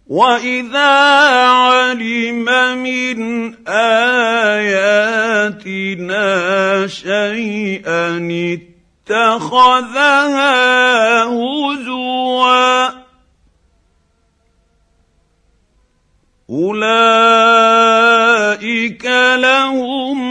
واذا علم من اياتنا شيئا اتخذها هزوا اولئك لهم